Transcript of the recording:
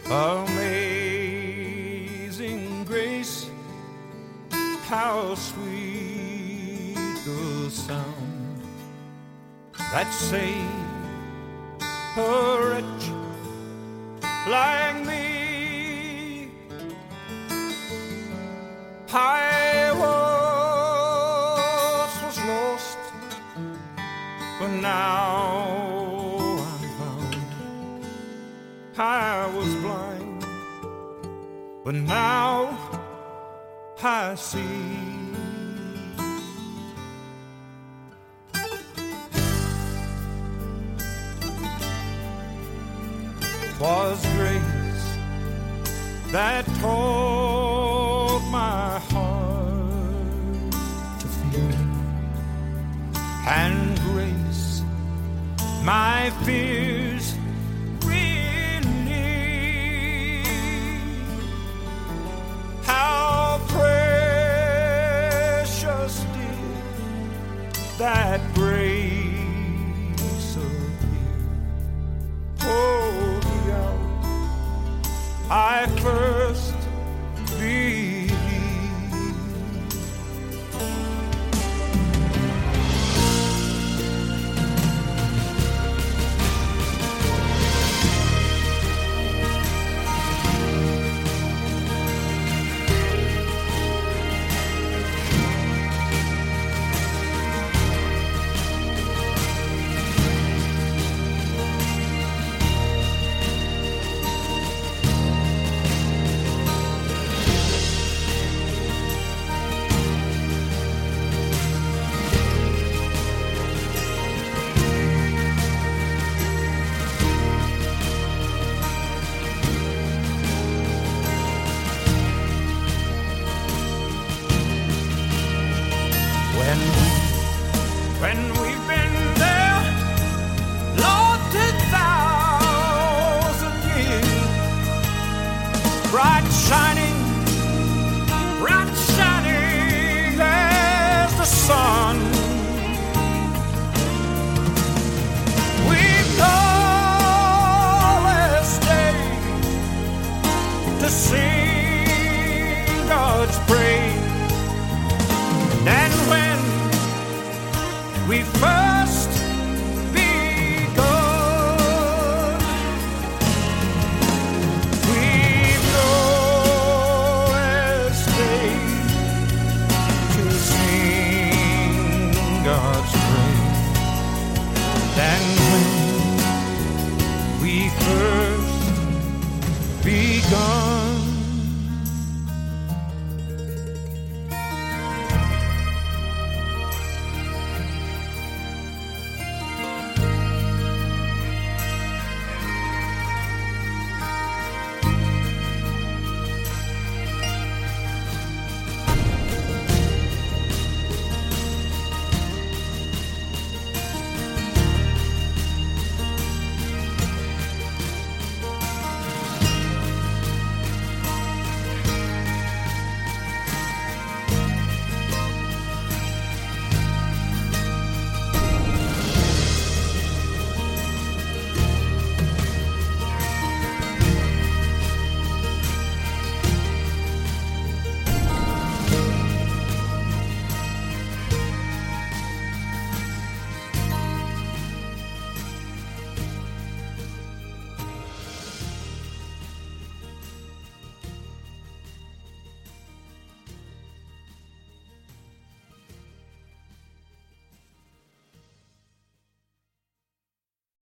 Amazing grace, how sweet the sound that saved a wretch like me. I was lost, but now I'm found. I was blind, but now I see. 'Twas grace that taught my heart to fear, and grace my fears relieved. How precious did that grace appear. Oh, I first believed. When we've been there, Lord, 10,000 years, bright shining as the sun. We've always stayed to sing God's praise. And when we first begun, we've always stayed to sing God's praise. And when we first begun.